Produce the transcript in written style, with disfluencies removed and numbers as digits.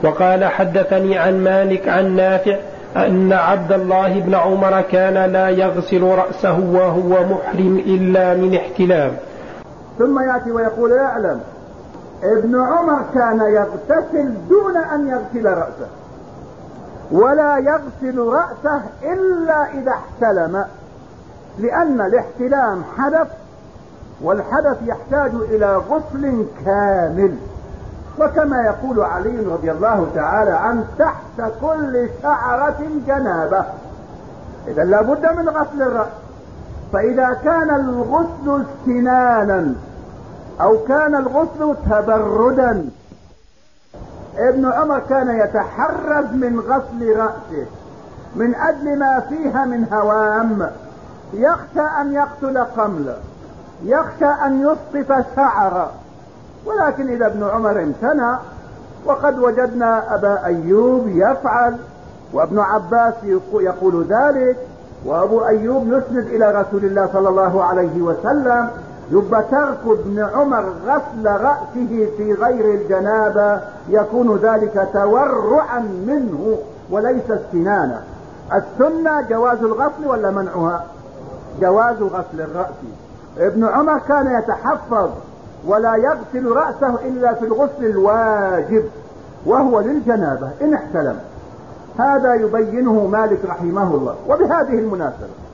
وقال حدثني عن مالك عن نافع أن عبد الله بن عمر كان لا يغسل رأسه وهو محرم إلا من احتلام. ثم يأتي ويقول اعلم ابن عمر كان يغتسل دون أن يغسل رأسه، ولا يغسل رأسه إلا إذا احتلم، لأن الاحتلام حدث، والحدث يحتاج إلى غسل كامل. وكما يقول علي رضي الله تعالى عنه تحت كل شعرة جنابة، إذا لا بد من غسل الرأس. فإذا كان الغسل استنانا أو كان الغسل تبردا، ابن عمر كان يتحرز من غسل رأسه من أجل ما فيها من هوام، يخشى أن يقتل قملا، يخشى أن يسقط شعرا. ولكن إذا ابن عمر امتنع، وقد وجدنا أبا أيوب يفعل، وابن عباس يقول ذلك، وأبو أيوب يسند إلى رسول الله صلى الله عليه وسلم، يبقى ترك ابن عمر غسل رأسه في غير الجنابة يكون ذلك تورعا منه وليس استنانا. السنة جواز الغسل ولا منعها؟ جواز غسل الرأس. ابن عمر كان يتحفظ ولا يغسل رأسه إلا في الغسل الواجب وهو للجنابة إن احتلم. هذا يبينه مالك رحمه الله. وبهذه المناسبة